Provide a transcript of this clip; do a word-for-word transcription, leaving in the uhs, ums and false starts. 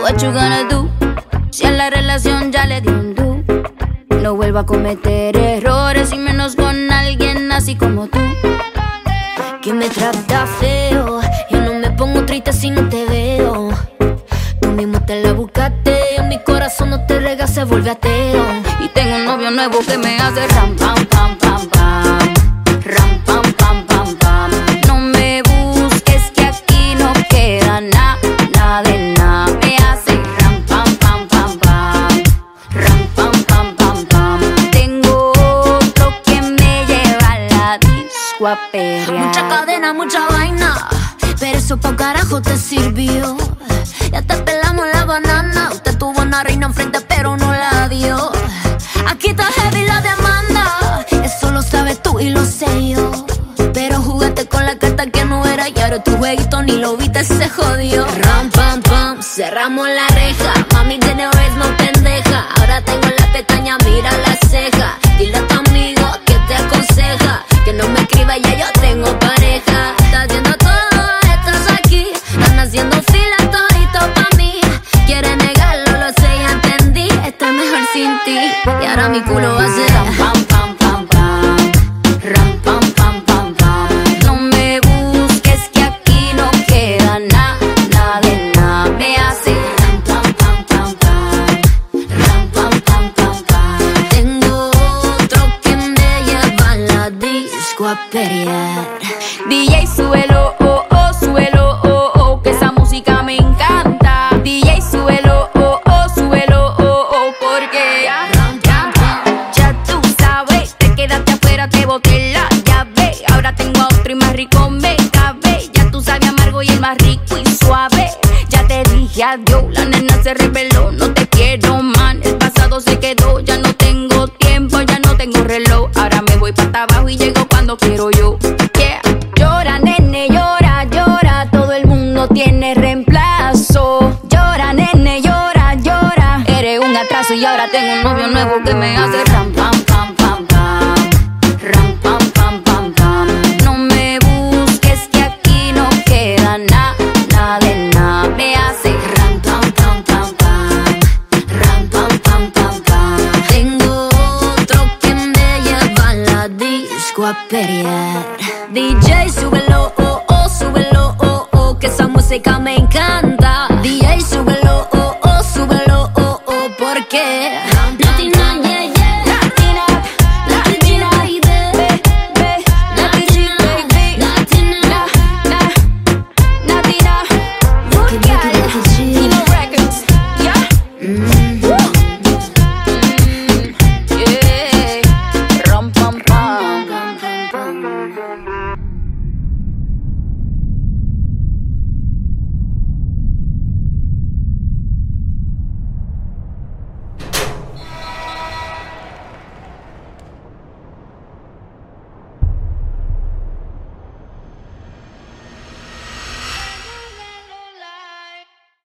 what you gonna do? Si a la relación ya le di un do. No vuelvo a cometer errores y menos con alguien así como tú, que me trata feo. Yo no me pongo triste si no te veo. Tú mismo te la buscaste, mi corazón no te rega, se vuelve ateo. Y tengo un novio nuevo que me hace ram, pam, pam, pam, pam. Ram, pam, pam, pam, pam. No me busques que aquí no queda nada, nada de nada. Me hace ram, pam, pam, pam, pam. Ram, pam, pam, pam, pam. Tengo otro que me lleva a la disco a perrear. Mucha cadena, mucha vaina, pero eso pa' carajo te sirvió. Ya te pelamos la banana. Usted tuvo una reina enfrente pero no la dio. Aquí está heavy la demanda. Eso lo sabes tú y lo sé yo. Pero jugaste con la carta que no era y ahora tu jueguito ni lo viste, se jodió. Ram, pam, pam, cerramos la reja. Mami tiene ritmo pendeja. Ahora tengo la pestaña, mira la ceja. Dile a tu amigo que te aconseja que no me escriba, ya yo tengo pareja. Estás haciendo todo, estás aquí. Están haciendo fila todito pa' mí. Quieres negarlo, lo sé, ya entendí. Estoy mejor sin ti. Y ahora mi culo va a ser ram, pam, pam, pam, pam. Ram, pam, pam, pam, pam. No me busques que aquí no queda nada, nada de nada. Me hace ram, pam, pam, pam, pam. Ram, pam, pam, pam, pam. Tengo otro que me lleva a la disco a pelear. D J súbelo, oh, oh, súbelo, oh, oh, que esa música me encanta. D J súbelo, oh, oh, súbelo, oh, oh, porque ya, ya, ya tú sabes, te quedaste afuera, te boté la llave. Ahora tengo otro y más rico me cabe. Ya tú sabes amargo y el más rico y suave. Ya te dije adiós, la nena se rebeló, no te quiero man. El pasado se quedó, ya no tengo tiempo, ya no tengo reloj. Ahora me voy para abajo y llego cuando quiero yo. Yeah. Llora, nene, llora, llora. Todo el mundo tiene reemplazo. Llora, nene, llora, llora. Eres un atraso y ahora tengo un novio nuevo que me hace ram, pam, pam, pam, pam. Ram, pam, pam, pam, pam. No me busques que aquí no queda nada, nada de nada. Me hace ram, pam, pam, pam, pam. Ram, pam, pam, pam, pam. Tengo otro que me lleva a la disco a pelear. D J súbelo, oh, oh, súbelo, oh, oh, que esa música me encanta. D J súbelo, oh, oh, súbelo, oh, oh, porque